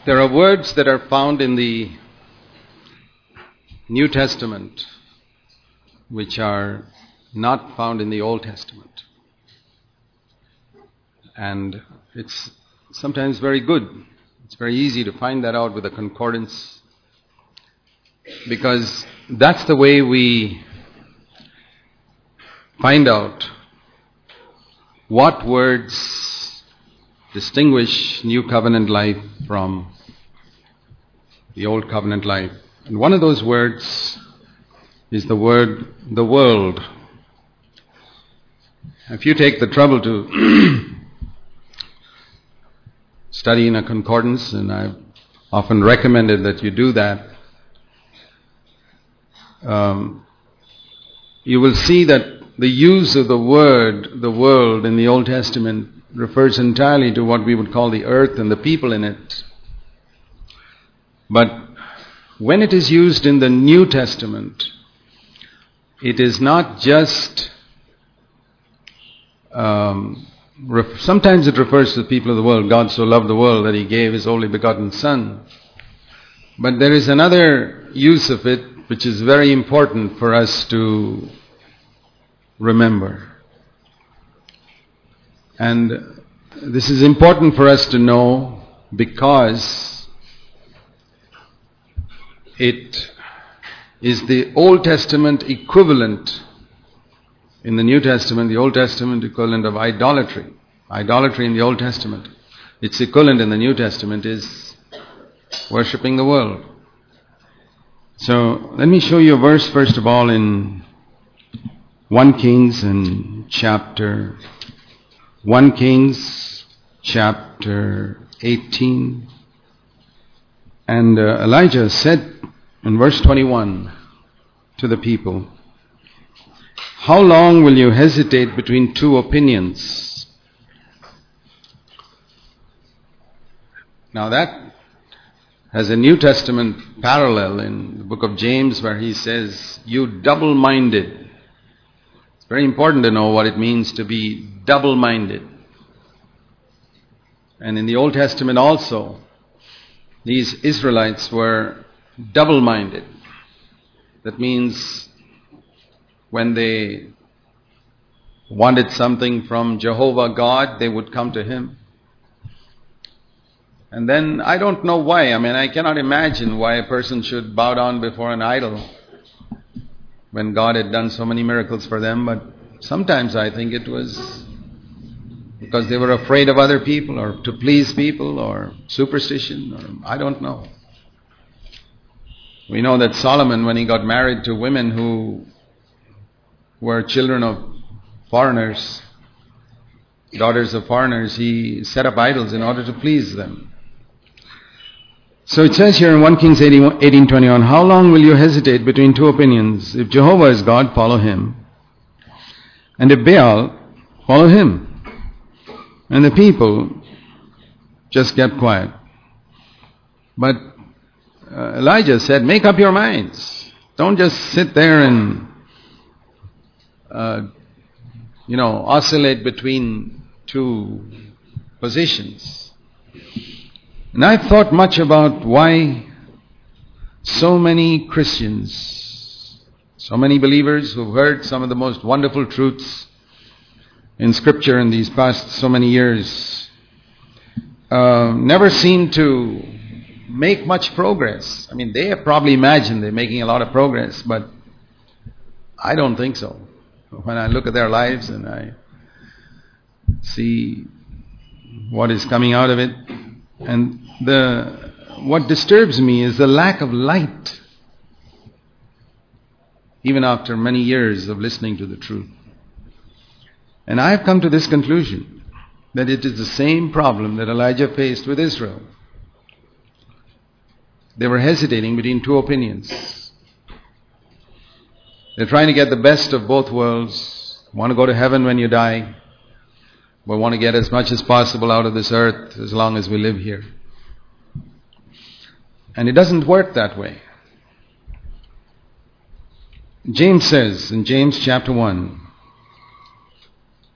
There are words that are found in the New Testament which are not found in the Old Testament. And it's sometimes very good. It's very easy to find that out with a concordance, because that's the way we find out what words distinguish New Covenant life from the Old Covenant life. And one of those words is the word, the world. If you take the trouble to study in a concordance, and I've often recommended that you do that, you will see that the use of the word, the world, in the Old Testament refers entirely to what we would call the earth and the people in it. But when it is used in the New Testament, it is not just, sometimes it refers to the people of the world. God so loved the world that He gave His only begotten Son. But there is another use of it which is very important for us to remember. And this is important for us to know because it is the Old Testament equivalent in the New Testament, the Old Testament equivalent of idolatry. Idolatry in the Old Testament. Its equivalent in the New Testament is worshipping the world. So let me show you a verse first of all in 1 Kings and chapter 18. And Elijah said in verse 21 to the people, "How long will you hesitate between two opinions?" Now that has a New Testament parallel in the book of James, where he says, "You double-minded." It's very important to know what it means to be double-minded. And in the Old Testament also, these Israelites were double-minded. That means when they wanted something from Jehovah God, they would come to Him. And then, I don't know why, I cannot imagine why a person should bow down before an idol when God had done so many miracles for them. But sometimes I think it was because they were afraid of other people, or to please people, or superstition, or I don't know. We know that Solomon, when he got married to women who were children of foreigners, daughters of foreigners, he set up idols in order to please them. So it says here in 1 Kings 18:21, "How long will you hesitate between two opinions? If Jehovah is God, follow Him. And if Baal, follow him." And the people just kept quiet. But Elijah said, "Make up your minds. Don't just sit there and oscillate between two positions." And I've thought much about why so many Christians, so many believers who've heard some of the most wonderful truths in Scripture in these past so many years, never seem to make much progress. They have probably imagined they're making a lot of progress, but I don't think so. When I look at their lives and I see what is coming out of it, and what disturbs me is the lack of light, even after many years of listening to the truth. And I have come to this conclusion, that it is the same problem that Elijah faced with Israel. They were hesitating between two opinions. They're trying to get the best of both worlds. Want to go to heaven when you die, but want to get as much as possible out of this earth as long as we live here. And it doesn't work that way. James says in James chapter 1,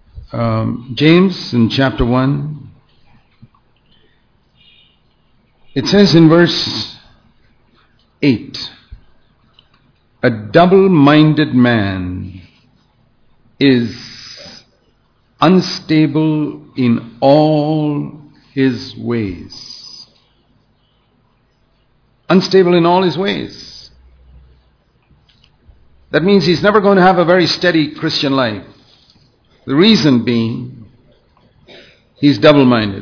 James in chapter 1, It says in verse 8, a double-minded man is unstable in all his ways. Unstable in all his ways. That means he's never going to have a very steady Christian life. The reason being, he's double-minded.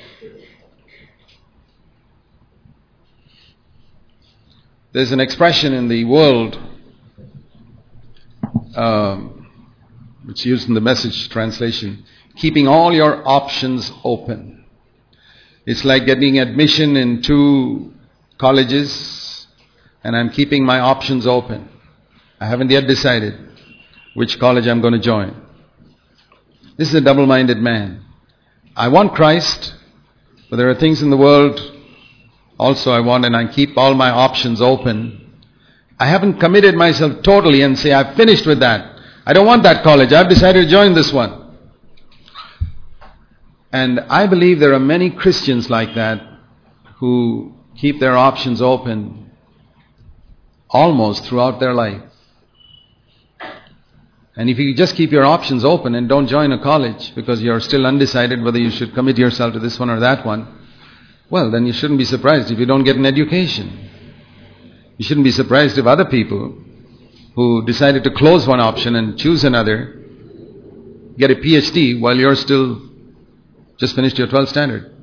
There's an expression in the world, it's used in the Message translation, keeping all your options open. It's like getting admission in 2 colleges, and I'm keeping my options open. I haven't yet decided which college I'm going to join. This is a double-minded man. I want Christ, but there are things in the world also I want, and I keep all my options open. I haven't committed myself totally and say, I've finished with that. I don't want that college. I've decided to join this one. And I believe there are many Christians like that who keep their options open almost throughout their life. And if you just keep your options open and don't join a college because you're still undecided whether you should commit yourself to this one or that one, well, then you shouldn't be surprised if you don't get an education. You shouldn't be surprised if other people who decided to close one option and choose another get a PhD while you're still just finished your 12th standard.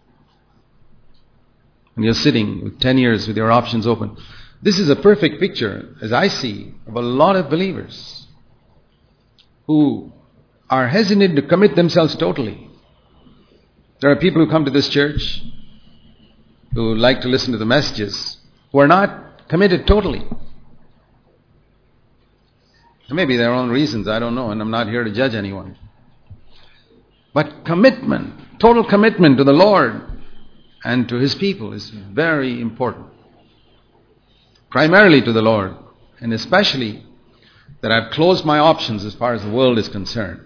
And you're sitting with 10 years with your options open. This is a perfect picture, as I see, of a lot of believers who are hesitant to commit themselves totally. There are people who come to this church who like to listen to the messages who are not committed totally. Maybe their own reasons, I don't know, and I'm not here to judge anyone. But commitment, total commitment to the Lord and to His people is very important. Primarily to the Lord, and especially that I've closed my options as far as the world is concerned.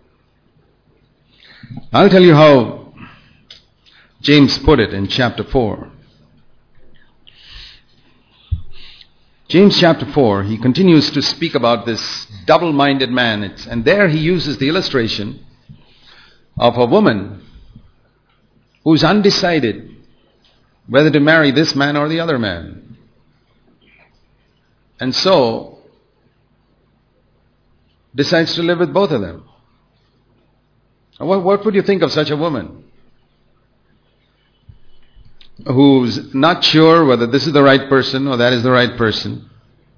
I'll tell you how James put it in chapter 4. James chapter 4, he continues to speak about this double-minded man. And there he uses the illustration of a woman who's undecided whether to marry this man or the other man. And so decides to live with both of them. What would you think of such a woman who's not sure whether this is the right person or that is the right person,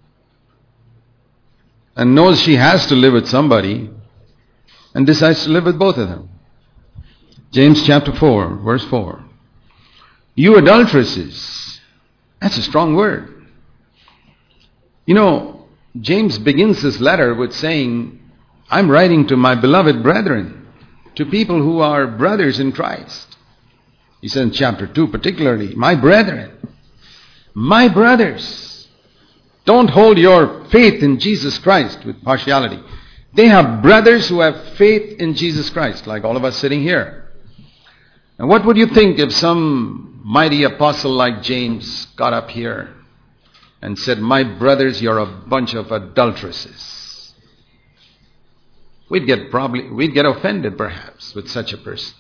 and knows she has to live with somebody, and decides to live with both of them? James chapter 4, verse 4. You adulteresses. That's a strong word. You know, James begins this letter with saying, I'm writing to my beloved brethren, to people who are brothers in Christ. He says in chapter 2 particularly, my brethren, my brothers, don't hold your faith in Jesus Christ with partiality. They have brothers who have faith in Jesus Christ, like all of us sitting here. And what would you think if some mighty apostle like James got up here and said, my brothers, you're a bunch of adulteresses? We'd get offended perhaps with such a person.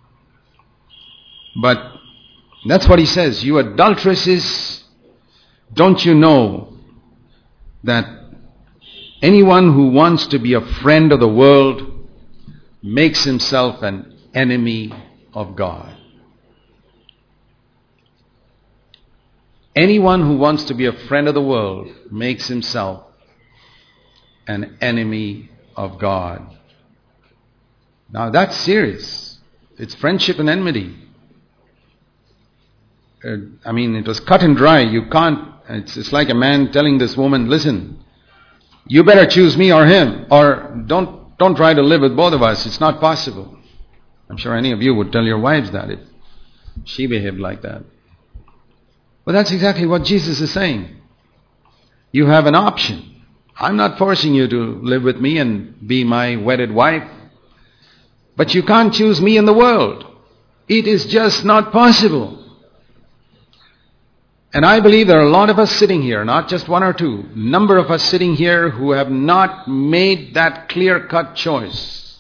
But that's what he says. You adulteresses, don't you know that anyone who wants to be a friend of the world makes himself an enemy of God? Anyone who wants to be a friend of the world makes himself an enemy of God. Now that's serious. It's friendship and enmity. It was cut and dry. You can't, it's like a man telling this woman, listen, you better choose me or him, or don't try to live with both of us. It's not possible. I'm sure any of you would tell your wives that if she behaved like that. But that's exactly what Jesus is saying. You have an option. I'm not forcing you to live with me and be my wedded wife. But you can't choose me in the world. It is just not possible. And I believe there are a lot of us sitting here, not just one or two, number of us sitting here who have not made that clear-cut choice.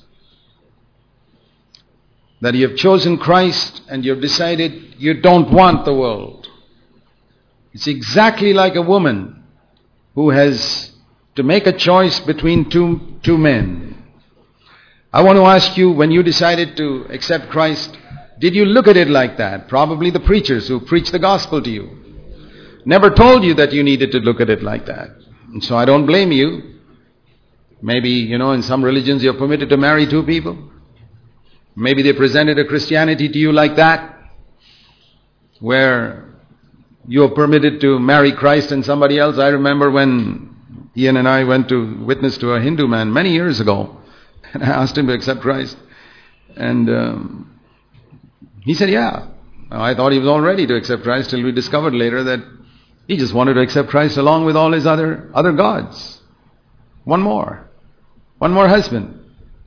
That you have chosen Christ and you have decided you don't want the world. It's exactly like a woman who has to make a choice between two men. I want to ask you, when you decided to accept Christ, did you look at it like that? Probably the preachers who preached the gospel to you never told you that you needed to look at it like that. And so I don't blame you. Maybe, in some religions you're permitted to marry two people. Maybe they presented a Christianity to you like that, where you are permitted to marry Christ and somebody else. I remember when Ian and I went to witness to a Hindu man many years ago, and I asked him to accept Christ. And he said, yeah. I thought he was all ready to accept Christ, till we discovered later that he just wanted to accept Christ along with all his other gods. One more husband.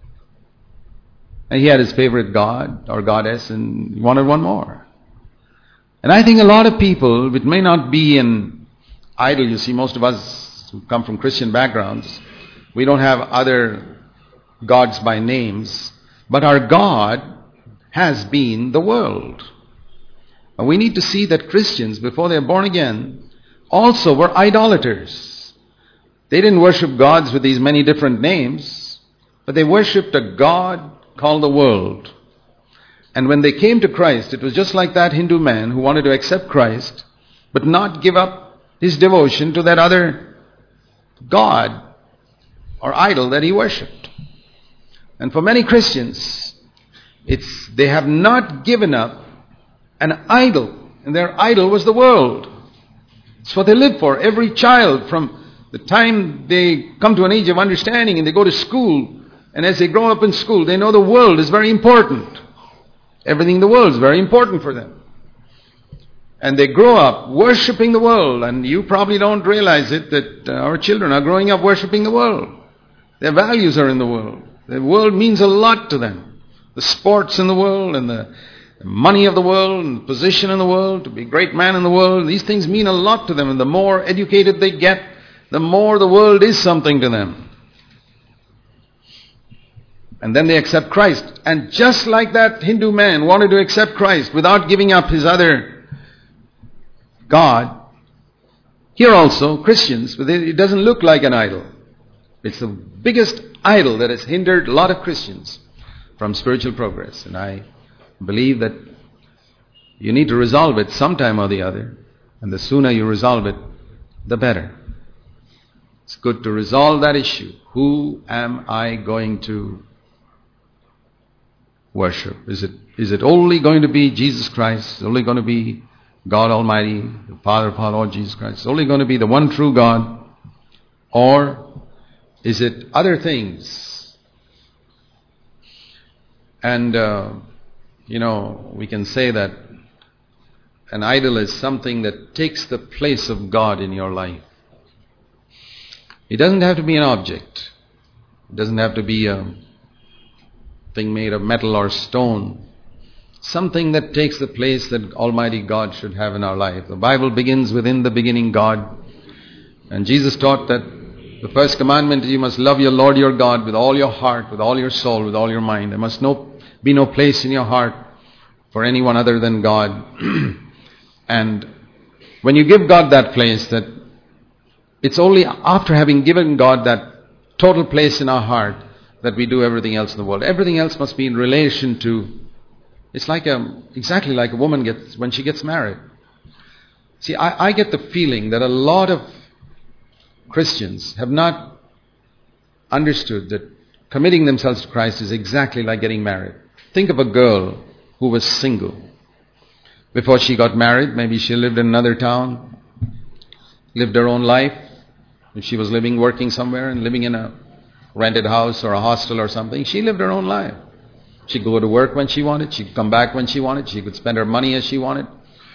And he had his favorite god or goddess, and he wanted one more. And I think a lot of people, it may not be an idol. You see, most of us who come from Christian backgrounds, we don't have other gods by names, but our God has been the world. And we need to see that Christians, before they are born again, also were idolaters. They didn't worship gods with these many different names, but they worshipped a God called the world. And when they came to Christ, it was just like that Hindu man who wanted to accept Christ, but not give up his devotion to that other God or idol that he worshipped. And for many Christians, they have not given up an idol, and their idol was the world. It's what they live for. Every child, from the time they come to an age of understanding and they go to school, and as they grow up in school, they know the world is very important. Everything in the world is very important for them. And they grow up worshipping the world, and you probably don't realize it, that our children are growing up worshipping the world. Their values are in the world. The world means a lot to them. The sports in the world, and the money of the world, and the position in the world, to be a great man in the world, these things mean a lot to them. And the more educated they get, the more the world is something to them. And then they accept Christ. And just like that Hindu man wanted to accept Christ without giving up his other God, here also, Christians, but it doesn't look like an idol. It's the biggest idol that has hindered a lot of Christians from spiritual progress. And I believe that you need to resolve it sometime or the other. And the sooner you resolve it, the better. It's good to resolve that issue. Who am I going to worship? Is it only going to be Jesus Christ? Is it only going to be God Almighty, the Father of our Lord Jesus Christ? Is it only going to be the one true God? Or is it other things? And, we can say that an idol is something that takes the place of God in your life. It doesn't have to be an object. It doesn't have to be a thing made of metal or stone. Something that takes the place that Almighty God should have in our life. The Bible begins with, in the beginning, God. And Jesus taught that the first commandment is, you must love your Lord your God with all your heart, with all your soul, with all your mind. There must be no place in your heart for anyone other than God. And when you give God that place, that it's only after having given God that total place in our heart that we do everything else in the world. Everything else must be in relation to, it's like exactly like a woman gets when she gets married. See, I get the feeling that a lot of Christians have not understood that committing themselves to Christ is exactly like getting married. Think of a girl who was single. Before she got married, maybe she lived in another town, lived her own life. If she was working somewhere and living in a rented house or a hostel or something, she lived her own life. She could go to work when she wanted. She could come back when she wanted. She could spend her money as she wanted.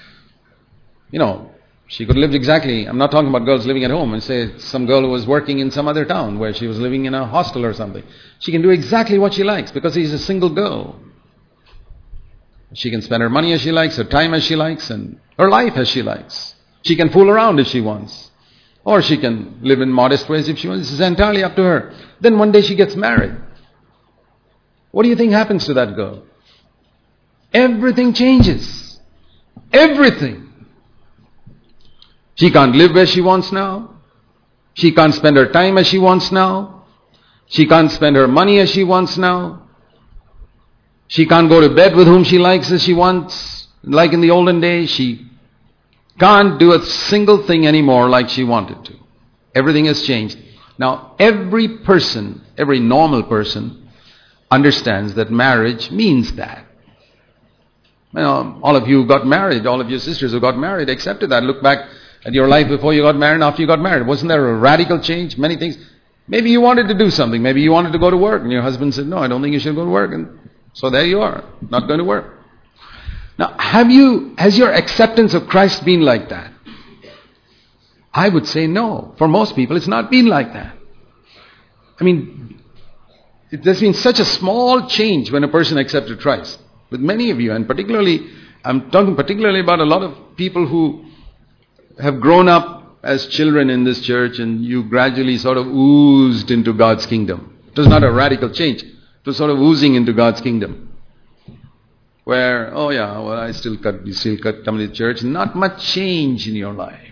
She could live exactly. I'm not talking about girls living at home and say some girl who was working in some other town where she was living in a hostel or something. She can do exactly what she likes because she's a single girl. She can spend her money as she likes, her time as she likes, and her life as she likes. She can fool around if she wants. Or she can live in modest ways if she wants. This is entirely up to her. Then one day she gets married. What do you think happens to that girl? Everything changes. Everything. She can't live where she wants now. She can't spend her time as she wants now. She can't spend her money as she wants now. She can't go to bed with whom she likes as she wants. Like in the olden days, she can't do a single thing anymore like she wanted to. Everything has changed. Now, every person, every normal person, understands that marriage means that. All of you who got married, all of your sisters who got married accepted that. Look back at your life before you got married and after you got married. Wasn't there a radical change? Many things. Maybe you wanted to do something. Maybe you wanted to go to work. And your husband said, no, I don't think you should go to work. And so there you are, not going to work. Now, has your acceptance of Christ been like that? I would say no. For most people, it's not been like that. I mean, there's been such a small change when a person accepted Christ. With many of you, and particularly, I'm talking particularly about a lot of people who have grown up as children in this church and you gradually sort of oozed into God's kingdom. It was not a radical change. It was sort of oozing into God's kingdom. Where, you still come to church, not much change in your life.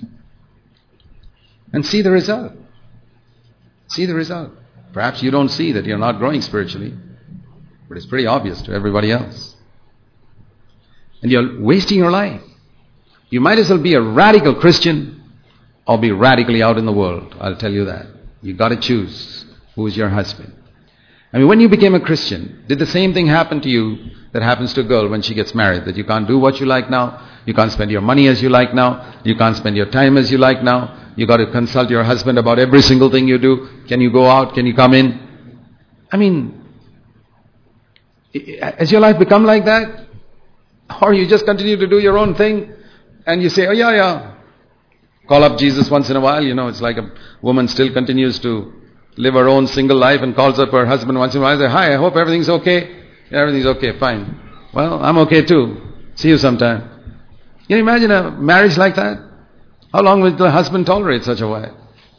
And see the result. See the result. Perhaps you don't see that you're not growing spiritually, but it's pretty obvious to everybody else. And you're wasting your life. You might as well be a radical Christian or be radically out in the world. I'll tell you that. You've got to choose who is your husband. I mean, when you became a Christian, did the same thing happen to you that happens to a girl when she gets married? That you can't do what you like now, you can't spend your money as you like now, you can't spend your time as you like now, you got to consult your husband about every single thing you do. Can you go out? Can you come in? I mean, has your life become like that? Or you just continue to do your own thing and you say, call up Jesus once in a while. It's like a woman still continues to live her own single life and calls up her husband once in a while and says, hi, I hope everything's okay. Yeah, everything's okay, fine. Well, I'm okay too. See you sometime. Can you imagine a marriage like that? How long will the husband tolerate such a wife?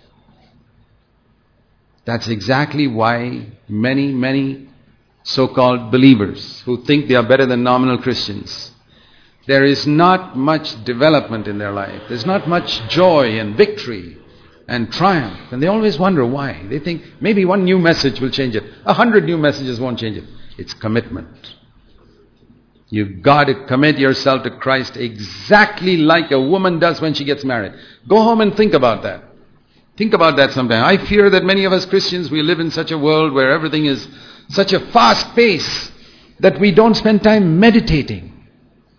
That's exactly why many so-called believers who think they are better than nominal Christians, there is not much development in their life. There's not much joy and victory and triumph. And they always wonder why. They think maybe one new message will change it. 100 new messages won't change it. It's commitment. You've got to commit yourself to Christ exactly like a woman does when she gets married. Go home and think about that. Think about that sometime. I fear that many of us Christians, we live in such a world where everything is such a fast pace that we don't spend time meditating.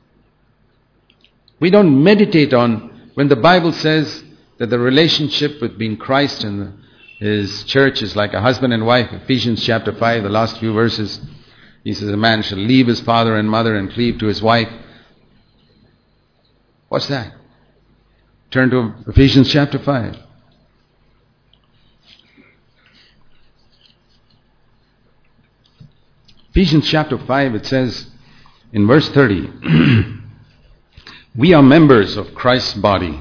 We don't meditate on when the Bible says that the relationship between Christ and His church is like a husband and wife. Ephesians chapter 5, the last few verses. He says, a man shall leave his father and mother and cleave to his wife. What's that? Turn to Ephesians chapter 5. Ephesians chapter 5, it says in verse 30, we are members of Christ's body.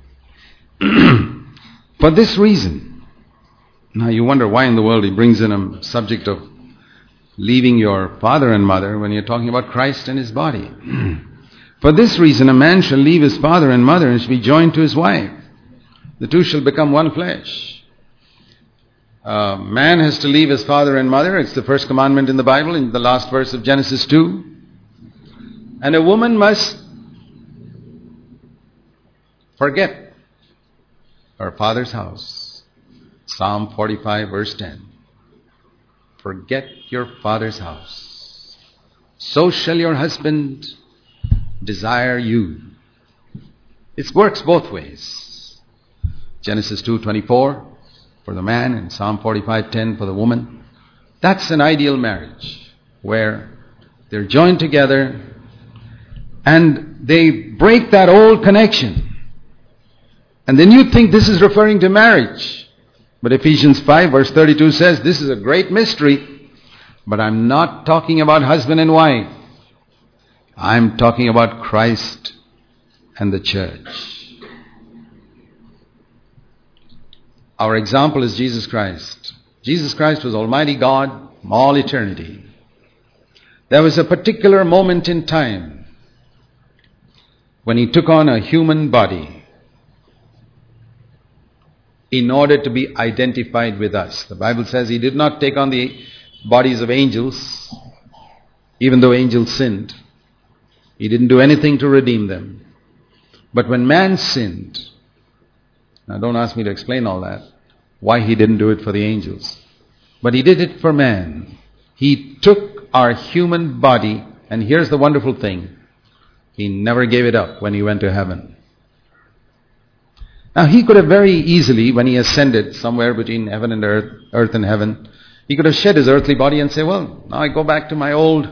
For this reason. Now you wonder why in the world he brings in a subject of leaving your father and mother when you're talking about Christ and His body. For this reason a man shall leave his father and mother and shall be joined to his wife. The two shall become one flesh. Man has to leave his father and mother. It's the first commandment in the Bible, in the last verse of Genesis 2. And a woman must forget her father's house. Psalm 45 verse 10. Forget your father's house. So shall your husband desire you. It works both ways. Genesis 2:24 for the man and Psalm 45:10 for the woman. That's an ideal marriage where they're joined together and they break that old connection. And then you think this is referring to marriage. But Ephesians 5 verse 32 says, this is a great mystery, but I'm not talking about husband and wife. I'm talking about Christ and the church. Our example is Jesus Christ. Jesus Christ was Almighty God from all eternity. There was a particular moment in time when He took on a human body in order to be identified with us. The Bible says He did not take on the bodies of angels, even though angels sinned. He didn't do anything to redeem them. But when man sinned, now don't ask me to explain all that, why He didn't do it for the angels. But He did it for man. He took our human body, and here's the wonderful thing. He never gave it up when He went to heaven. Now He could have very easily, when He ascended somewhere between heaven and earth and heaven, He could have shed His earthly body and say, well, now I go back to my old,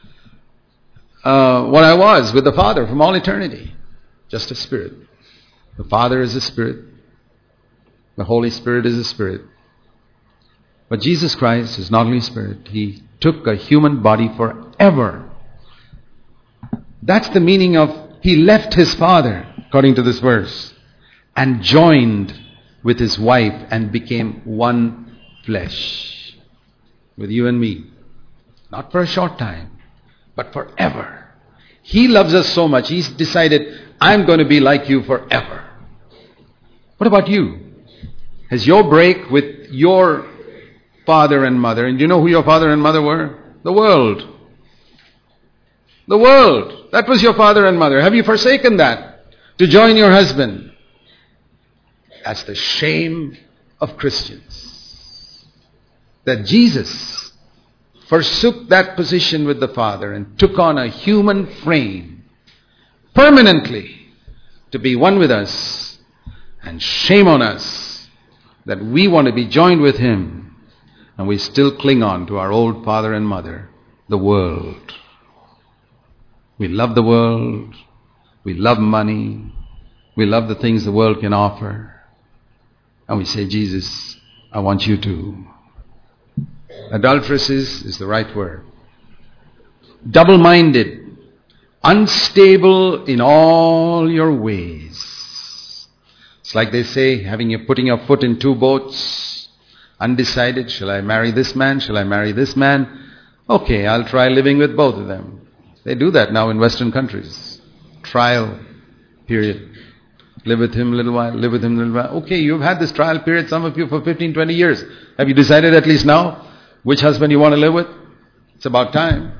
what I was with the Father from all eternity. Just a spirit. The Father is a spirit. The Holy Spirit is a spirit. But Jesus Christ is not only a spirit. He took a human body forever. That's the meaning of He left His Father, according to this verse, and joined with His wife and became one flesh with you and me. Not for a short time, but forever. He loves us so much, He's decided, I'm going to be like you forever. What about you? Has your break with your father and mother, and do you know who your father and mother were? The world. The world. That was your father and mother. Have you forsaken that to join your husband? That's the shame of Christians. That Jesus forsook that position with the Father and took on a human frame permanently to be one with us, and shame on us that we want to be joined with Him and we still cling on to our old father and mother, the world. We love the world, we love money, we love the things the world can offer, and we say, Jesus, I want you to. Adulteresses is the right word. Double-minded, unstable in all your ways. It's like they say, putting your foot in two boats, undecided. Shall I marry this man? Shall I marry this man? Okay, I'll try living with both of them. They do that now in Western countries. Trial period. Live with him a little while, live with him a little while. Okay, you've had this trial period, some of you, for 15, 20 years. Have you decided at least now which husband you want to live with? It's about time.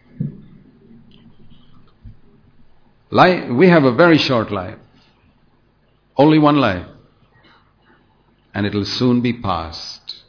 We have a very short life. Only one life. And it'll soon be past.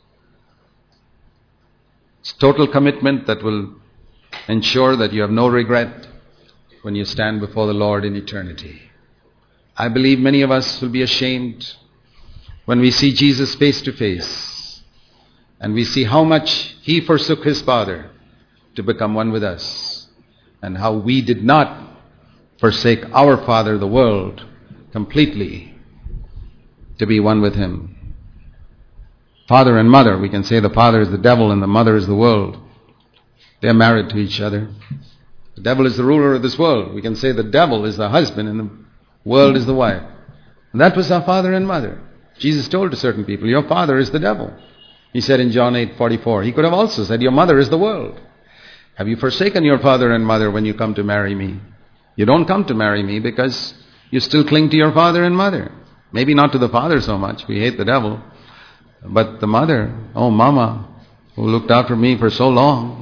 It's total commitment that will ensure that you have no regret when you stand before the Lord in eternity. I believe many of us will be ashamed when we see Jesus face to face and we see how much He forsook His Father to become one with us, and how we did not forsake our Father, the world, completely to be one with Him. Father and mother, we can say the father is the devil and the mother is the world. They are married to each other. The devil is the ruler of this world. We can say the devil is the husband and the world is the wife. And that was our father and mother. Jesus told to certain people, your father is the devil. He said in John 8:44. He could have also said, your mother is the world. Have you forsaken your father and mother when you come to marry me? You don't come to marry me because you still cling to your father and mother. Maybe not to the father so much. We hate the devil. But the mother, oh mama, who looked after me for so long.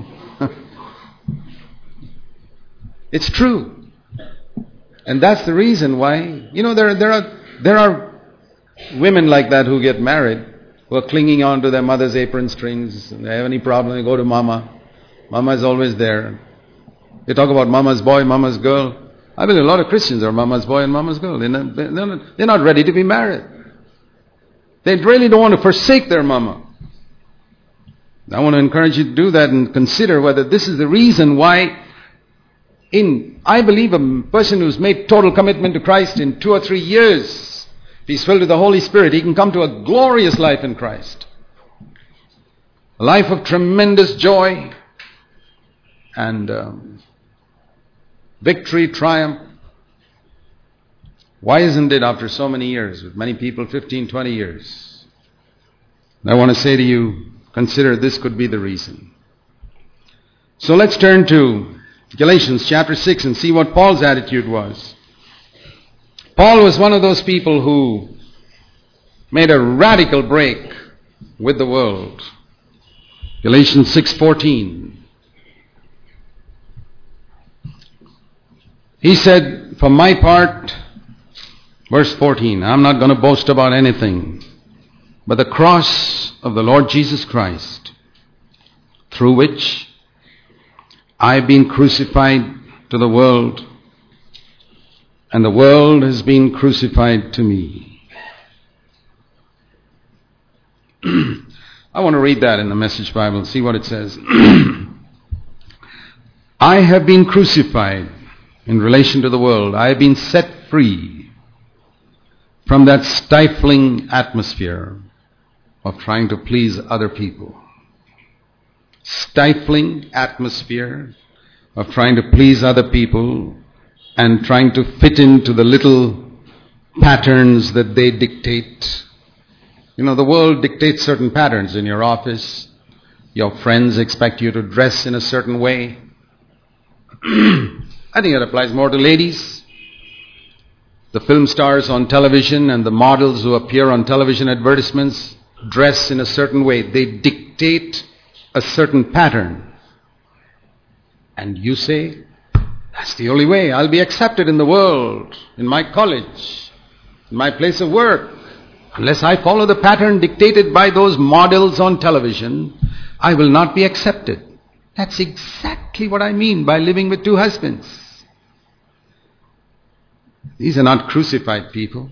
It's true. And that's the reason why, there are women like that who get married, who are clinging on to their mother's apron strings. If they have any problem, they go to mama. Mama is always there. They talk about mama's boy, mama's girl. I believe a lot of Christians are mama's boy and mama's girl. They're not ready to be married. They really don't want to forsake their mama. I want to encourage you to do that and consider whether this is the reason why I believe a person who's made total commitment to Christ in 2 or 3 years, if he's filled with the Holy Spirit, he can come to a glorious life in Christ. A life of tremendous joy and victory, triumph. Why isn't it after so many years, with many people 15, 20 years? I want to say to you, consider this could be the reason. So let's turn to Galatians chapter 6 and see what Paul's attitude was. Paul was one of those people who made a radical break with the world. Galatians 6:14. He said, for my part, verse 14, I'm not going to boast about anything but the cross of the Lord Jesus Christ, through which I've been crucified to the world, and the world has been crucified to me. I want to read that in the Message Bible and see what it says. I have been crucified in relation to the world. I have been set free from that stifling atmosphere of trying to please other people. Stifling atmosphere of trying to please other people and trying to fit into the little patterns that they dictate. You know, the world dictates certain patterns in your office. Your friends expect you to dress in a certain way. I think it applies more to ladies. The film stars on television and the models who appear on television advertisements dress in a certain way. They dictate a certain pattern. And you say, that's the only way I'll be accepted in the world, in my college, in my place of work. Unless I follow the pattern dictated by those models on television, I will not be accepted. That's exactly what I mean by living with two husbands. These are not crucified people.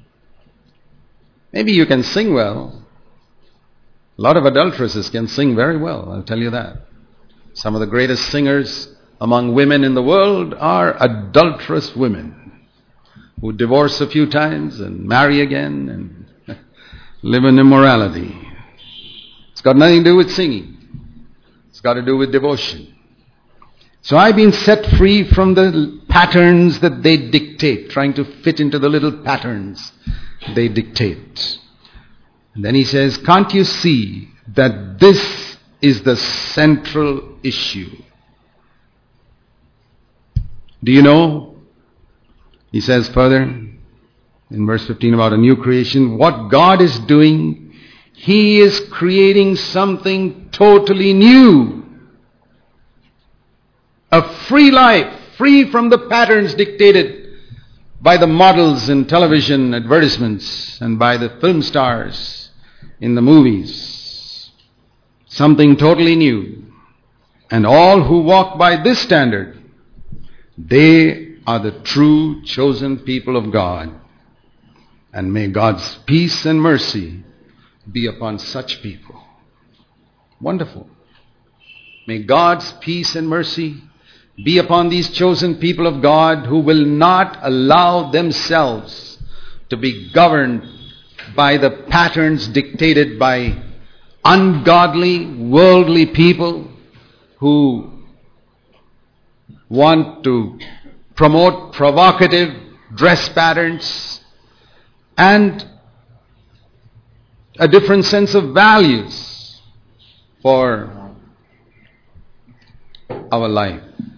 Maybe you can sing well. A lot of adulteresses can sing very well, I'll tell you that. Some of the greatest singers among women in the world are adulterous women who divorce a few times and marry again and live in immorality. It's got nothing to do with singing. It's got to do with devotion. So I've been set free from the patterns that they dictate, trying to fit into the little patterns they dictate. And then he says, can't you see that this is the central issue? Do you know? He says further in verse 15 about a new creation. What God is doing, He is creating something totally new. A free life, free from the patterns dictated by the models in television advertisements and by the film stars in the movies. Something totally new. And all who walk by this standard, they are the true chosen people of God. And may God's peace and mercy be upon such people. Wonderful. May God's peace and mercy be upon these chosen people of God who will not allow themselves to be governed by the patterns dictated by ungodly, worldly people who want to promote provocative dress patterns and a different sense of values for our life.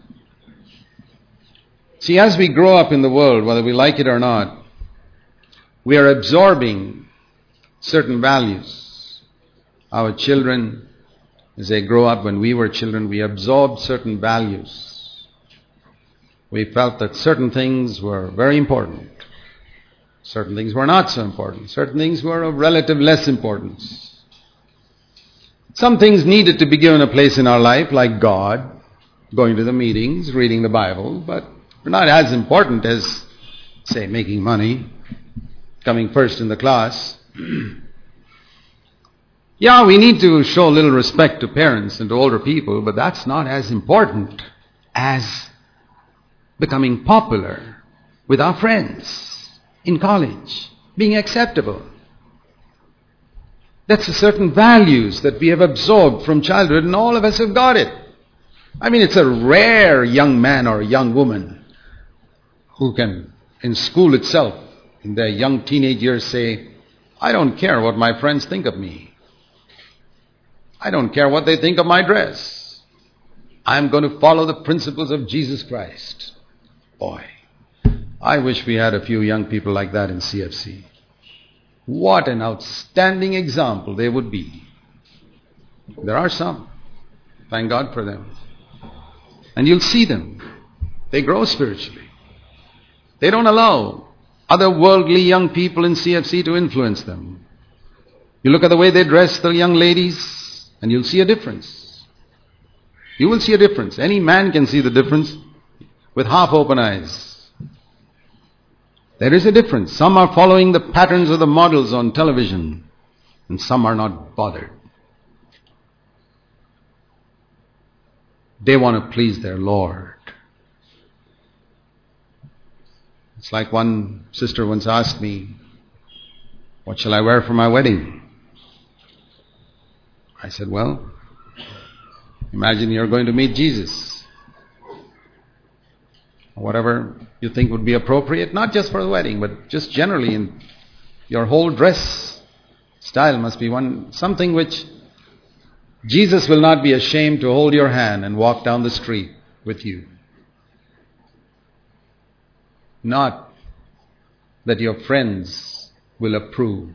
See, as we grow up in the world, whether we like it or not, we are absorbing certain values. Our children, as they grow up, when we were children, we absorbed certain values. We felt that certain things were very important. Certain things were not so important. Certain things were of relative less importance. Some things needed to be given a place in our life, like God, going to the meetings, reading the Bible, but they're not as important as, say, making money, coming first in the class. Yeah, we need to show a little respect to parents and to older people, but that's not as important as becoming popular with our friends in college, being acceptable. That's the certain values that we have absorbed from childhood, and all of us have got it. I mean, it's a rare young man or young woman who can, in school itself, in their young teenage years say, I don't care what my friends think of me. I don't care what they think of my dress. I'm going to follow the principles of Jesus Christ. Boy, I wish we had a few young people like that in CFC. What an outstanding example they would be. There are some. Thank God for them. And you'll see them. They grow spiritually. They don't allow other worldly young people in CFC to influence them. You look at the way they dress, the young ladies, and you'll see a difference. You will see a difference. Any man can see the difference with half open eyes. There is a difference. Some are following the patterns of the models on television, and some are not bothered. They want to please their Lord. It's like one sister once asked me, what shall I wear for my wedding? I said, well, imagine you're going to meet Jesus. Whatever you think would be appropriate, not just for the wedding, but just generally in your whole dress style must be something which Jesus will not be ashamed to hold your hand and walk down the street with you. Not that your friends will approve.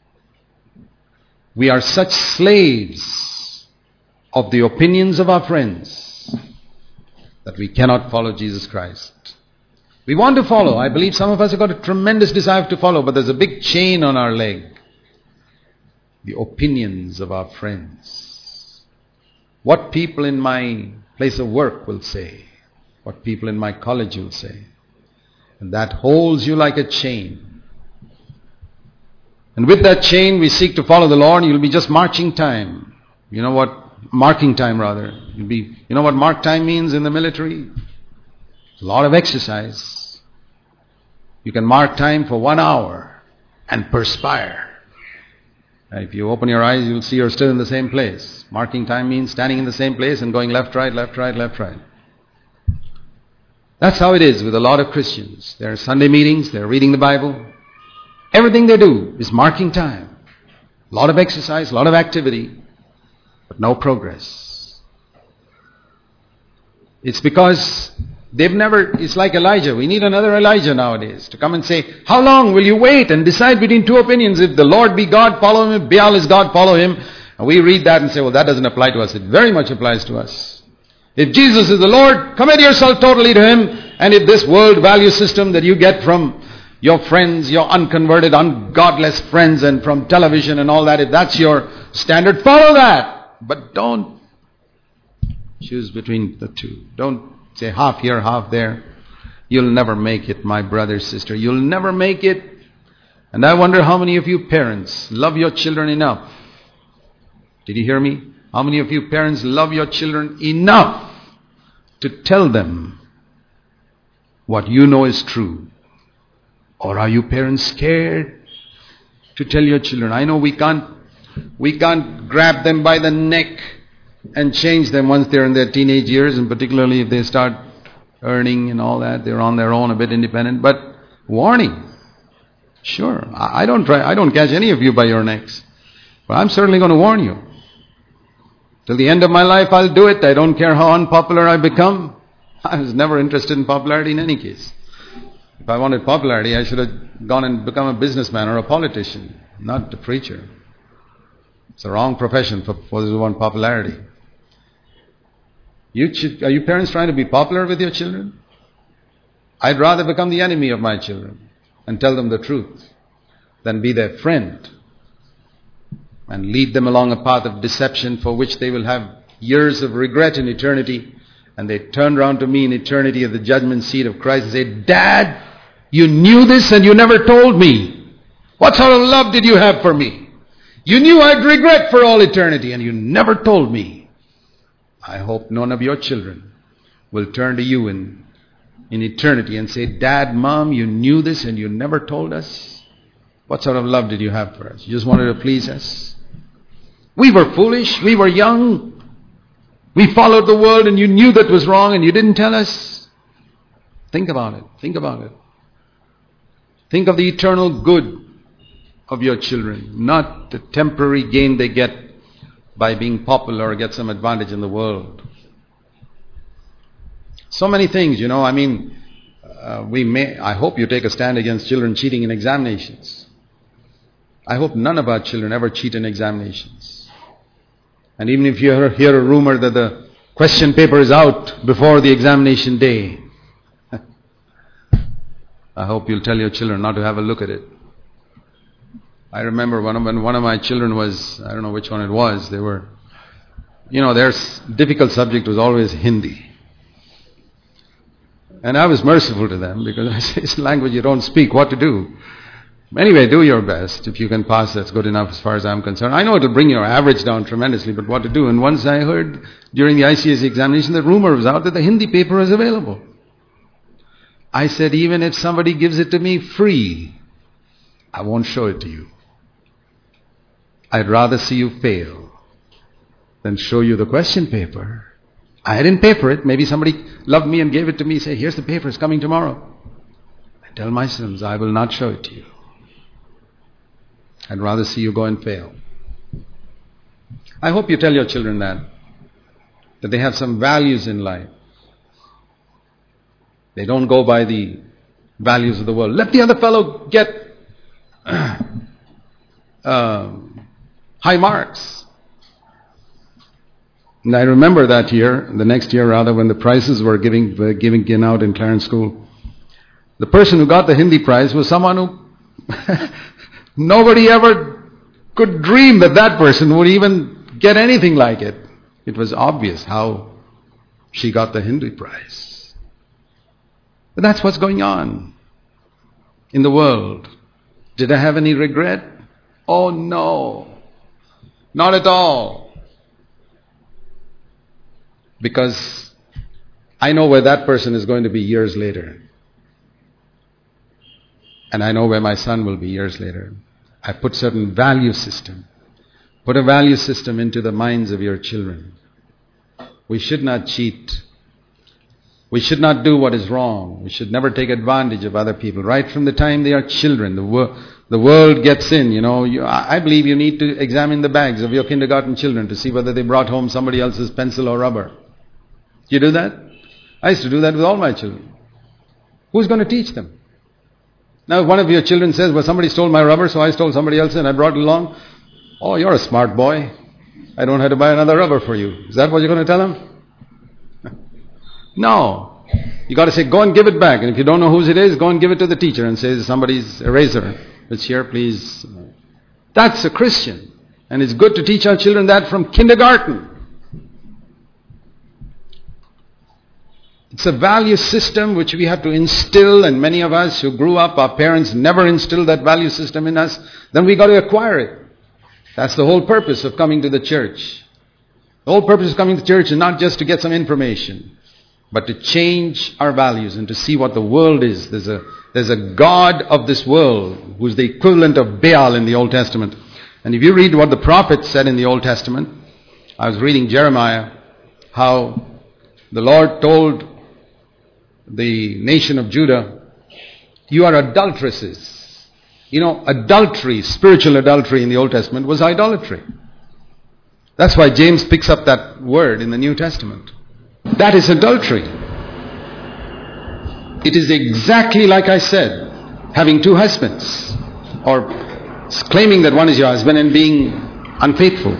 We are such slaves of the opinions of our friends that we cannot follow Jesus Christ. We want to follow. I believe some of us have got a tremendous desire to follow, but there's a big chain on our leg. The opinions of our friends. What people in my place of work will say. What people in my college will say. And that holds you like a chain. And with that chain we seek to follow the Lord. You'll be just marching time. You know what? Marking time rather. You know what mark time means in the military? It's a lot of exercise. You can mark time for 1 hour and perspire. If you open your eyes, you'll see you're still in the same place. Marking time means standing in the same place and going left, right, left, right, left, right. That's how it is with a lot of Christians. There are Sunday meetings, they're reading the Bible. Everything they do is marking time. A lot of exercise, a lot of activity, but no progress. It's because it's like Elijah. We need another Elijah nowadays to come and say, how long will you wait and decide between two opinions? If the Lord be God, follow him. If Baal is God, follow him. And we read that and say, well, that doesn't apply to us. It very much applies to us. If Jesus is the Lord, commit yourself totally to him. And if this world value system that you get from your friends, your unconverted, ungodless friends, and from television and all that, if that's your standard, follow that. But don't choose between the two. Don't say half here, half there. You'll never make it, my brother, sister. You'll never make it. And I wonder how many of you parents love your children enough. Did you hear me? How many of you parents love your children enough to tell them what you know is true? Or are you parents scared to tell your children? I know we can't grab them by the neck and change them once they're in their teenage years, and particularly if they start earning and all that, they're on their own, a bit independent. But warning, sure, I don't catch any of you by your necks, but I'm certainly going to warn you. Till the end of my life, I'll do it. I don't care how unpopular I become. I was never interested in popularity in any case. If I wanted popularity, I should have gone and become a businessman or a politician, not a preacher. It's the wrong profession for those who want popularity. Are you parents trying to be popular with your children? I'd rather become the enemy of my children and tell them the truth than be their friend and lead them along a path of deception for which they will have years of regret in eternity. And they turn around to me in eternity at the judgment seat of Christ and say, Dad, you knew this and you never told me. What sort of love did you have for me? You knew I'd regret for all eternity and you never told me. I hope none of your children will turn to you in eternity and say, Dad, Mom, you knew this and you never told us. What sort of love did you have for us? You just wanted to please us? We were foolish. We were young. We followed the world and you knew that was wrong and you didn't tell us. Think about it. Think about it. Think of the eternal good of your children, not the temporary gain they get by being popular or get some advantage in the world. So many things, I hope you take a stand against children cheating in examinations. I hope none of our children ever cheat in examinations. And even if you hear a rumor that the question paper is out before the examination day, I hope you'll tell your children not to have a look at it. I remember when one of my children was, I don't know which one it was, their difficult subject was always Hindi. And I was merciful to them because I say, it's a language you don't speak, what to do? Anyway, do your best. If you can pass, that's good enough as far as I'm concerned. I know it'll bring your average down tremendously, but what to do? And once I heard during the ICSE examination, the rumor was out that the Hindi paper is available. I said, even if somebody gives it to me free, I won't show it to you. I'd rather see you fail than show you the question paper. I didn't pay for it. Maybe somebody loved me and gave it to me. Say, here's the paper, it's coming tomorrow. I tell my sons, I will not show it to you. I'd rather see you go and fail. I hope you tell your children that they have some values in life. They don't go by the values of the world. Let the other fellow get high marks. And I remember that year, the next year rather, when the prizes were giving out in Clarence School. The person who got the Hindi prize was someone who nobody ever could dream that person would even get anything like it. It was obvious how she got the Hindi prize. But that's what's going on in the world. Did I have any regret? Oh no, not at all. Because I know where that person is going to be years later. And I know where my son will be years later. I put certain value system. Put a value system into the minds of your children. We should not cheat. We should not do what is wrong. We should never take advantage of other people. Right from the time they are children, the world gets in. I believe you need to examine the bags of your kindergarten children to see whether they brought home somebody else's pencil or rubber. You do that? I used to do that with all my children. Who's going to teach them? Now if one of your children says, well, somebody stole my rubber, so I stole somebody else's and I brought it along. Oh, you're a smart boy. I don't have to buy another rubber for you. Is that what you're going to tell him? No. You got to say, go and give it back. And if you don't know whose it is, go and give it to the teacher and say, somebody's eraser. It's here, please. That's a Christian. And it's good to teach our children that from kindergarten. It's a value system which we have to instill, and many of us who grew up, our parents never instilled that value system in us, then we got to acquire it. That's the whole purpose of coming to the church. The whole purpose of coming to church is not just to get some information, but to change our values and to see what the world is. There's a God of this world who's the equivalent of Baal in the Old Testament. And if you read what the prophets said in the Old Testament, I was reading Jeremiah, how the Lord told the nation of Judah, you are adulteresses. Adultery, spiritual adultery in the Old Testament was idolatry. That's why James picks up that word in the New Testament. That is adultery. It is exactly like I said, having two husbands, or claiming that one is your husband and being unfaithful.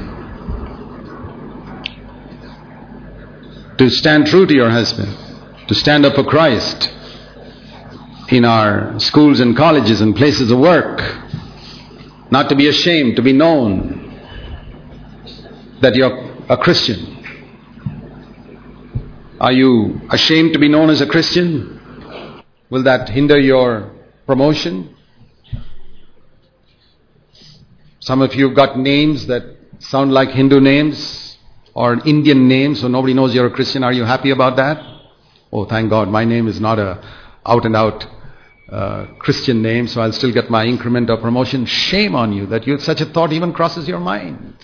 To stand true to your husband, to stand up for Christ in our schools and colleges and places of work, not to be ashamed, to be known that you're a Christian. Are you ashamed to be known as a Christian? Will that hinder your promotion? Some of you have got names that sound like Hindu names or Indian names, so nobody knows you're a Christian. Are you happy about that? Oh, thank God, my name is not a out-and-out Christian name, so I'll still get my increment or promotion. Shame on you that such a thought even crosses your mind.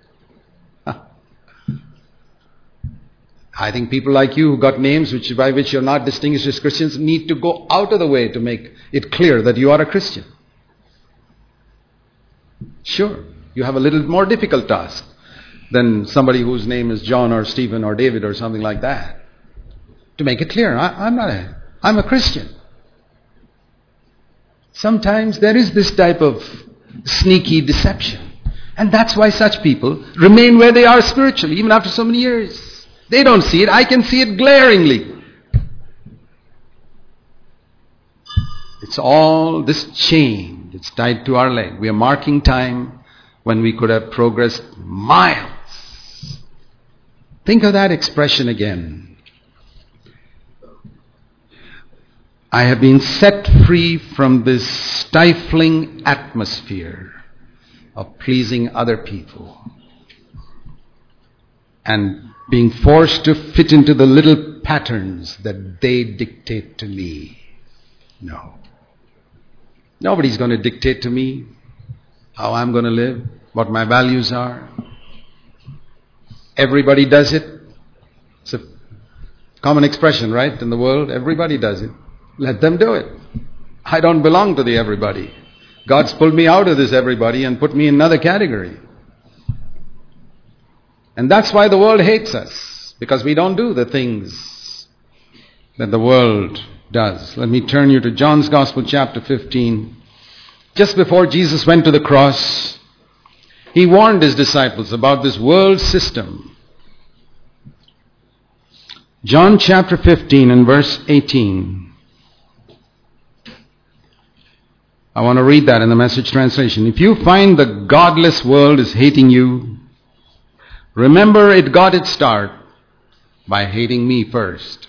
I think people like you who got names by which you're not distinguished as Christians need to go out of the way to make it clear that you are a Christian. Sure, you have a little more difficult task. than somebody whose name is John or Stephen or David or something like that. To make it clear, I'm a Christian. Sometimes there is this type of sneaky deception. And that's why such people remain where they are spiritually, even after so many years. They don't see it. I can see it glaringly. It's all this chain that's tied to our leg. We are marking time when we could have progressed miles. Think of that expression again. I have been set free from this stifling atmosphere of pleasing other people and being forced to fit into the little patterns that they dictate to me. No. Nobody's going to dictate to me how I'm going to live, what my values are. Everybody does it. It's a common expression, right, in the world. Everybody does it. Let them do it. I don't belong to the everybody. God's pulled me out of this everybody and put me in another category. And that's why the world hates us, because we don't do the things that the world does. Let me turn you to John's Gospel, chapter 15. Just before Jesus went to the cross, he warned his disciples about this world system. John chapter 15 and verse 18. I want to read that in the Message translation. If you find the godless world is hating you, remember it got its start by hating me first.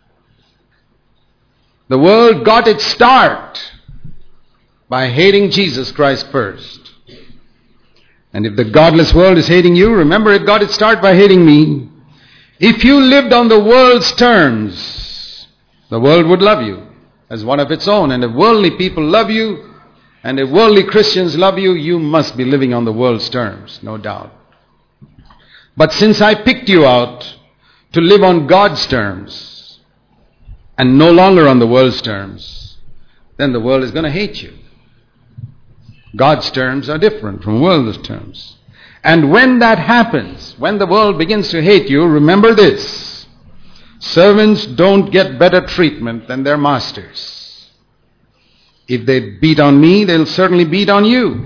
The world got its start by hating Jesus Christ first. And if the godless world is hating you, remember it got its start by hating me. If you lived on the world's terms, the world would love you as one of its own. And if worldly people love you, and if worldly Christians love you, you must be living on the world's terms, no doubt. But since I picked you out to live on God's terms and no longer on the world's terms, then the world is going to hate you. God's terms are different from world's terms. And when that happens, when the world begins to hate you, remember this: servants don't get better treatment than their masters. If they beat on me, they'll certainly beat on you.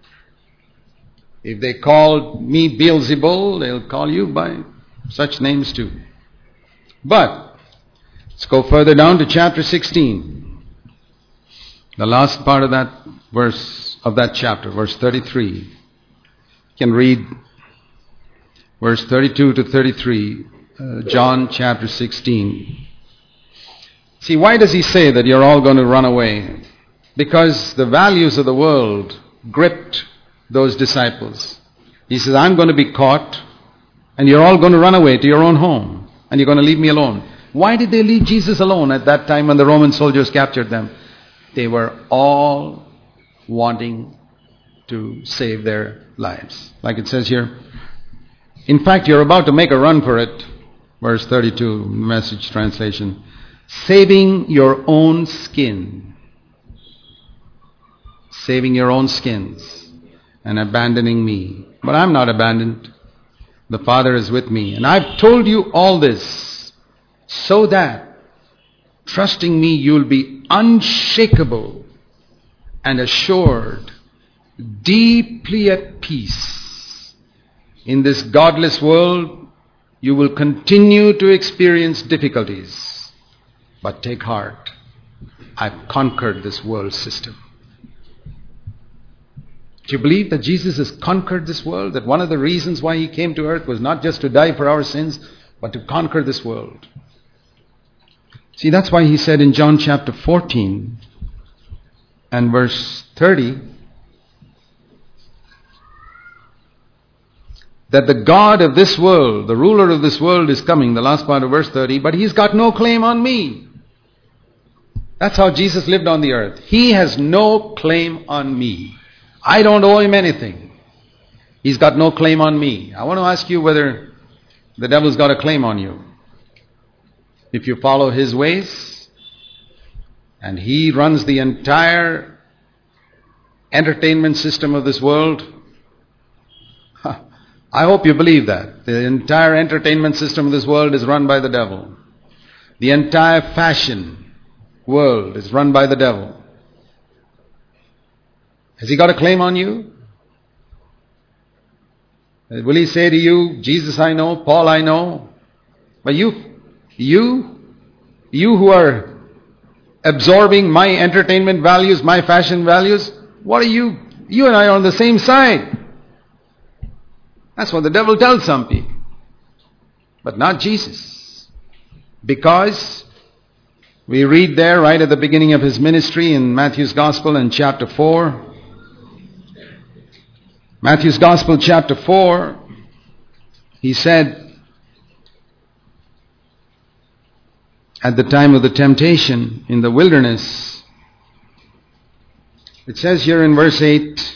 If they call me Beelzebul, they'll call you by such names too. But let's go further down to chapter 16. The last part of that verse, of that chapter, verse 33. You can read verse 32 to 33, John chapter 16. See, why does he say that you're all going to run away? Because the values of the world gripped those disciples. He says, I'm going to be caught, and you're all going to run away to your own home, and you're going to leave me alone. Why did they leave Jesus alone at that time when the Roman soldiers captured them? They were all wanting to save their lives. Like it says here. In fact, you're about to make a run for it. Verse 32, Message translation. Saving your own skin. Saving your own skins and abandoning me. But I'm not abandoned. The Father is with me. And I've told you all this so that, trusting me, you'll be unshakable and assured, deeply at peace. In this godless world, you will continue to experience difficulties. But take heart. I've conquered this world system. Do you believe that Jesus has conquered this world? That one of the reasons why he came to earth was not just to die for our sins, but to conquer this world? See, that's why he said in John chapter 14 and verse 30 that the God of this world, the ruler of this world is coming, the last part of verse 30, but he's got no claim on me. That's how Jesus lived on the earth. He has no claim on me. I don't owe him anything. He's got no claim on me. I want to ask you whether the devil's got a claim on you. If you follow his ways, and he runs the entire entertainment system of this world, I hope you believe that. The entire entertainment system of this world is run by the devil. The entire fashion world is run by the devil. Has he got a claim on you? Will he say to you, Jesus I know, Paul I know, but you who are absorbing my entertainment values, my fashion values, what are you? You and I are on the same side. That's what the devil tells some people. But not Jesus. Because we read there right at the beginning of his ministry in Matthew's Gospel in chapter 4. Matthew's Gospel chapter 4, he said, at the time of the temptation in the wilderness, it says here in verse 8,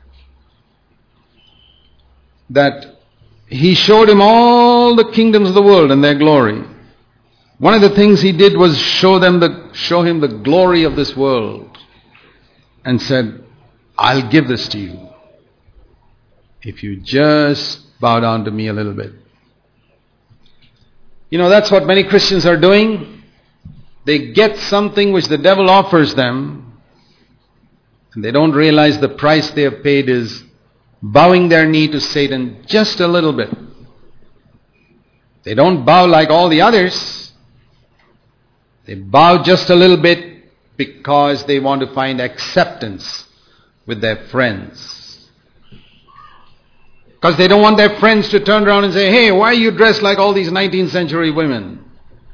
that he showed him all the kingdoms of the world and their glory. One of the things he did was show him the glory of this world, and said, I'll give this to you if you just bow down to me a little bit. You know, that's what many Christians are doing. They get something which the devil offers them, and they don't realize the price they have paid is bowing their knee to Satan just a little bit. They don't bow like all the others. They bow just a little bit because they want to find acceptance with their friends. Because they don't want their friends to turn around and say, hey, why are you dressed like all these 19th century women?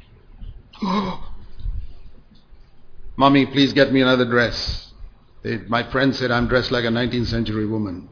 Mommy, please get me another dress. My friend said I'm dressed like a 19th century woman.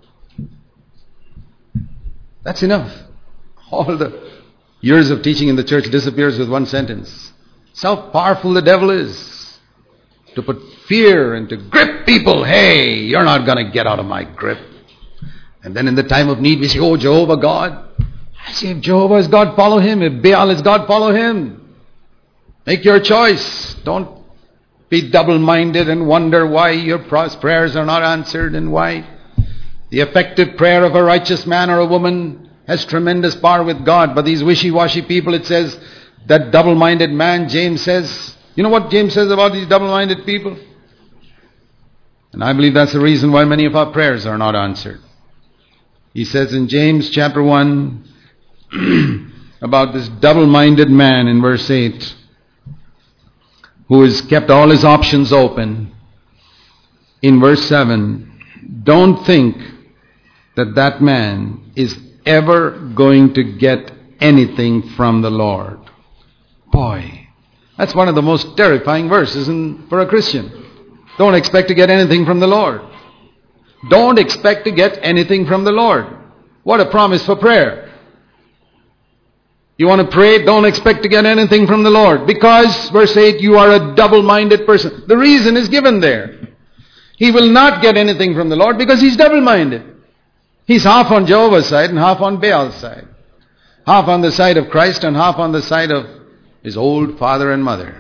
That's enough. All the years of teaching in the church disappears with one sentence. That's how powerful the devil is. To put fear and to grip people. Hey, you're not going to get out of my grip. And then in the time of need we say, oh, Jehovah God. I say, if Jehovah is God, follow him. If Baal is God, follow him. Make your choice. Don't be double-minded and wonder why your prayers are not answered and why. The effective prayer of a righteous man or a woman has tremendous power with God. But these wishy-washy people, it says, that double-minded man, James says, you know what James says about these double-minded people? And I believe that's the reason why many of our prayers are not answered. He says in James chapter 1 about this double-minded man in verse 8 who has kept all his options open. In verse 7, don't think that man is ever going to get anything from the Lord. Boy, that's one of the most terrifying verses for a Christian. Don't expect to get anything from the Lord. Don't expect to get anything from the Lord. What a promise for prayer. You want to pray, don't expect to get anything from the Lord. Because, verse 8, you are a double-minded person. The reason is given there. He will not get anything from the Lord because he's double-minded. He's half on Jehovah's side and half on Baal's side. Half on the side of Christ and half on the side of his old father and mother.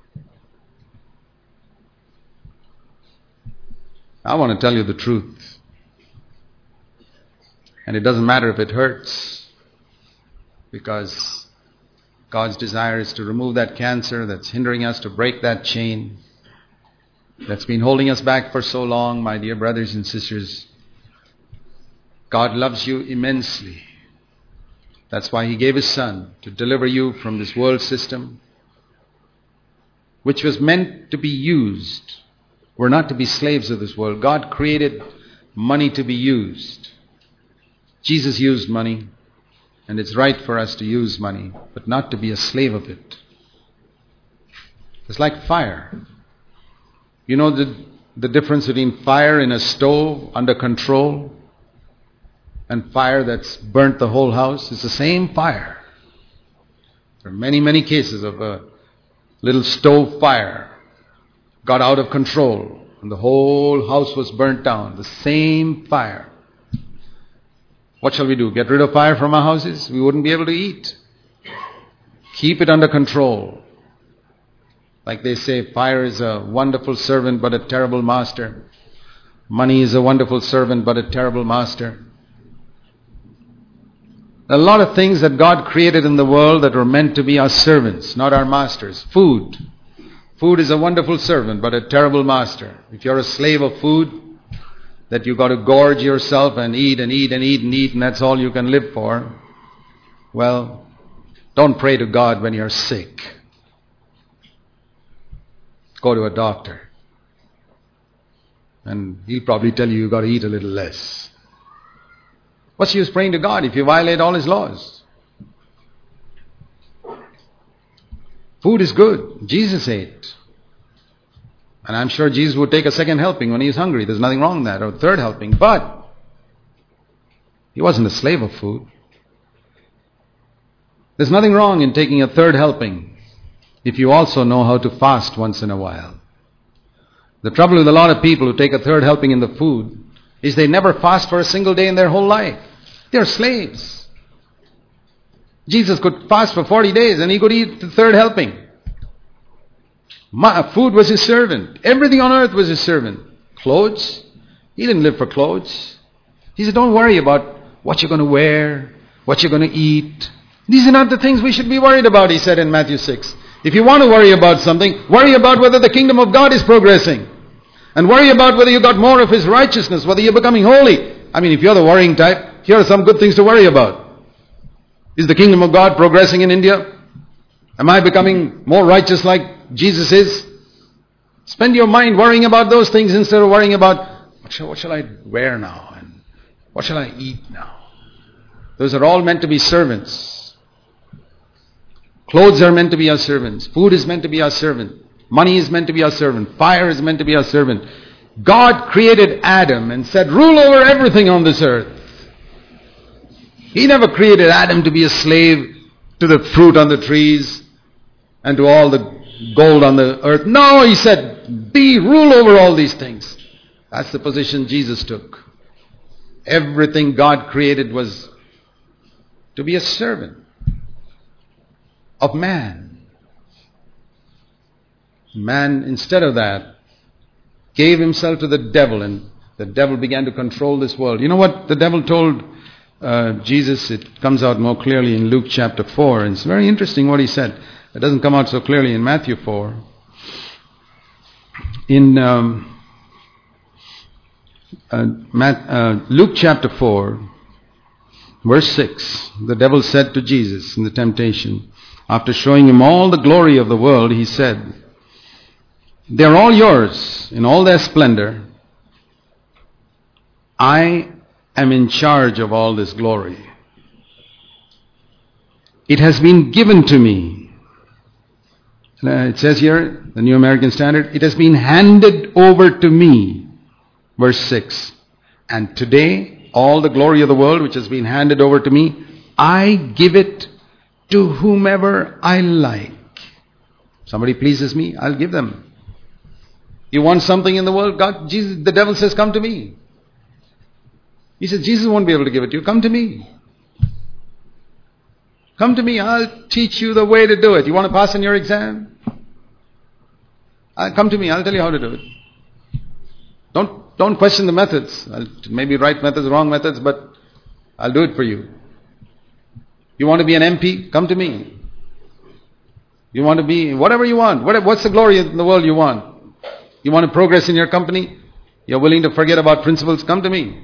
I want to tell you the truth. And it doesn't matter if it hurts, because God's desire is to remove that cancer that's hindering us, to break that chain that's been holding us back for so long, my dear brothers and sisters. God loves you immensely. That's why He gave His Son to deliver you from this world system, which was meant to be used. We're not to be slaves of this world. God created money to be used. Jesus used money, and it's right for us to use money, but not to be a slave of it. It's like fire. You know the difference between fire in a stove under control and fire that's burnt the whole house? It's the same fire. There are many, many cases of a little stove fire got out of control and the whole house was burnt down. The same fire. What shall we do? Get rid of fire from our houses? We wouldn't be able to eat. Keep it under control. Like they say, fire is a wonderful servant but a terrible master. Money is a wonderful servant but a terrible master. A lot of things that God created in the world that were meant to be our servants, not our masters. Food. Food is a wonderful servant, but a terrible master. If you're a slave of food, that you've got to gorge yourself and eat and eat and eat and eat, and that's all you can live for, well, don't pray to God when you're sick. Go to a doctor. And he'll probably tell you you've got to eat a little less. What's the use praying to God if you violate all His laws? Food is good. Jesus ate. And I'm sure Jesus would take a second helping when He is hungry. There's nothing wrong with that. Or a third helping. But He wasn't a slave of food. There's nothing wrong in taking a third helping if you also know how to fast once in a while. The trouble with a lot of people who take a third helping in the food is they never fast for a single day in their whole life. They're slaves. Jesus could fast for 40 days and He could eat the third helping. Food was His servant. Everything on earth was His servant. Clothes. He didn't live for clothes. He said, don't worry about what you're going to wear, what you're going to eat. These are not the things we should be worried about, He said in Matthew 6. If you want to worry about something, worry about whether the kingdom of God is progressing. And worry about whether you got more of His righteousness, whether you're becoming holy. I mean, if you're the worrying type, here are some good things to worry about. Is the kingdom of God progressing in India? Am I becoming more righteous like Jesus is? Spend your mind worrying about those things instead of worrying about, what shall I wear now? And what shall I eat now? Those are all meant to be servants. Clothes are meant to be our servants. Food is meant to be our servant. Money is meant to be our servant. Fire is meant to be our servant. God created Adam and said, rule over everything on this earth. He never created Adam to be a slave to the fruit on the trees and to all the gold on the earth. No, He said, rule over all these things. That's the position Jesus took. Everything God created was to be a servant of man. Man, instead of that, gave himself to the devil, and the devil began to control this world. You know what the devil told Jesus? It comes out more clearly in Luke chapter 4. And it's very interesting what he said. It doesn't come out so clearly in Matthew 4. In Luke chapter 4, verse 6, the devil said to Jesus in the temptation, after showing Him all the glory of the world, he said, they're all yours in all their splendor. I am in charge of all this glory. It has been given to me. It says here, the New American Standard, it has been handed over to me. Verse 6. And today, all the glory of the world which has been handed over to me, I give it to whomever I like. Somebody pleases me, I'll give them. You want something in the world? The devil says, come to me. He says, Jesus won't be able to give it to you. Come to me. Come to me. I'll teach you the way to do it. You want to pass in your exam? Come to me. I'll tell you how to do it. Don't question the methods. Maybe right methods, wrong methods, but I'll do it for you. You want to be an MP? Come to me. You want to be whatever you want. What's the glory in the world you want? You want to progress in your company? You're willing to forget about principles? Come to me.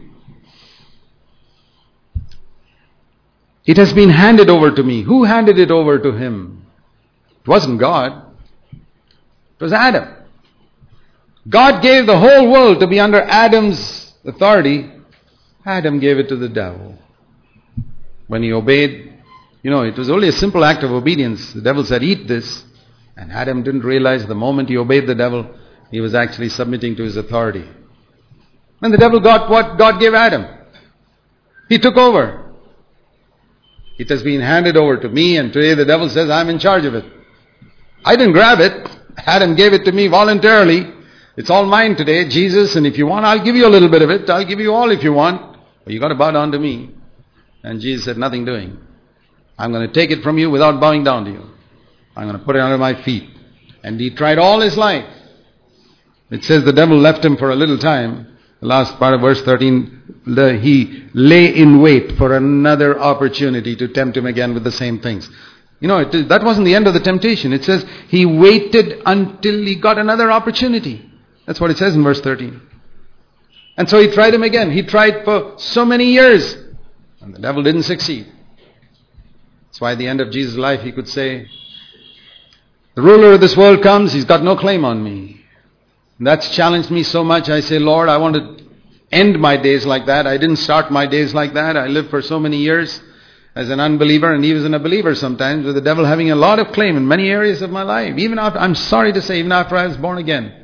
It has been handed over to me. Who handed it over to him? It wasn't God. It was Adam. God gave the whole world to be under Adam's authority. Adam gave it to the devil. When he obeyed, it was only a simple act of obedience. The devil said, eat this. And Adam didn't realize the moment he obeyed the devil, he was actually submitting to his authority. And the devil got what God gave Adam. He took over. It has been handed over to me, and today the devil says, I'm in charge of it. I didn't grab it. Adam gave it to me voluntarily. It's all mine today, Jesus, and if you want, I'll give you a little bit of it. I'll give you all if you want. But you got to bow down to me. And Jesus said, nothing doing. I'm going to take it from you without bowing down to you. I'm going to put it under my feet. And he tried all his life. It says the devil left him for a little time, The last part of verse 13, he lay in wait for another opportunity to tempt him again with the same things. That wasn't the end of the temptation. It says he waited until he got another opportunity. That's what it says in verse 13. And so he tried him again. He tried for so many years. And the devil didn't succeed. That's why at the end of Jesus' life he could say, the ruler of this world comes, he's got no claim on me. And that's challenged me so much. I say, Lord, I want to end my days like that. I didn't start my days like that. I lived for so many years as an unbeliever and even a believer sometimes, with the devil having a lot of claim in many areas of my life. Even after, I'm sorry to say, even after I was born again.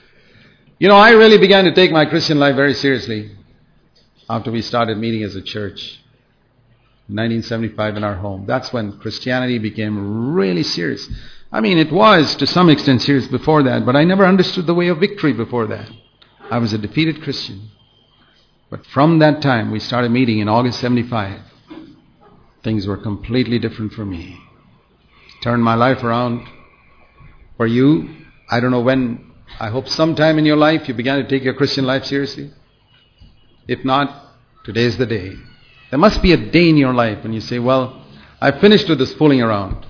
I really began to take my Christian life very seriously after we started meeting as a church. 1975 in our home. That's when Christianity became really serious. I mean, it was to some extent serious before that, but I never understood the way of victory before that. I was a defeated Christian. But from that time, we started meeting in August 75. Things were completely different for me. Turned my life around. For you, I don't know when, I hope sometime in your life you began to take your Christian life seriously. If not, today's the day. There must be a day in your life when you say, well, I've finished with this fooling around.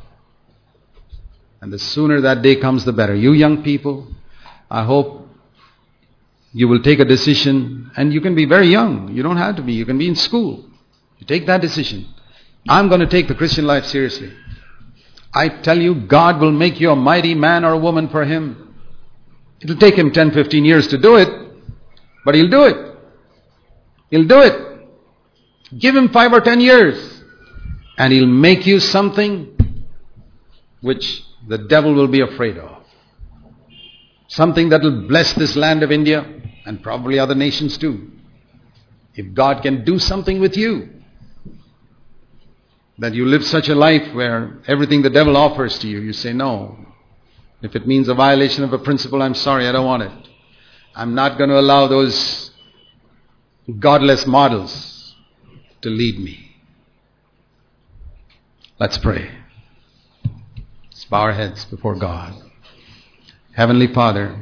And the sooner that day comes, the better. You young people, I hope you will take a decision. And you can be very young. You don't have to be. You can be in school. You take that decision. I'm going to take the Christian life seriously. I tell you, God will make you a mighty man or a woman for Him. It'll take Him 10, 15 years to do it. But He'll do it. He'll do it. Give Him 5 or 10 years. And He'll make you something which the devil will be afraid of. Something that will bless this land of India and probably other nations too. If God can do something with you, that you live such a life where everything the devil offers to you, you say no. If it means a violation of a principle, I'm sorry, I don't want it. I'm not going to allow those godless models to lead me. Let's pray. Let's bow our heads before God. Heavenly Father,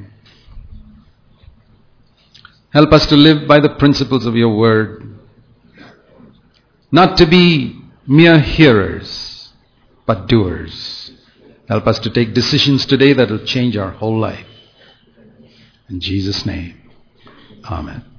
help us to live by the principles of your word. Not to be mere hearers, but doers. Help us to take decisions today that will change our whole life. In Jesus' name, amen.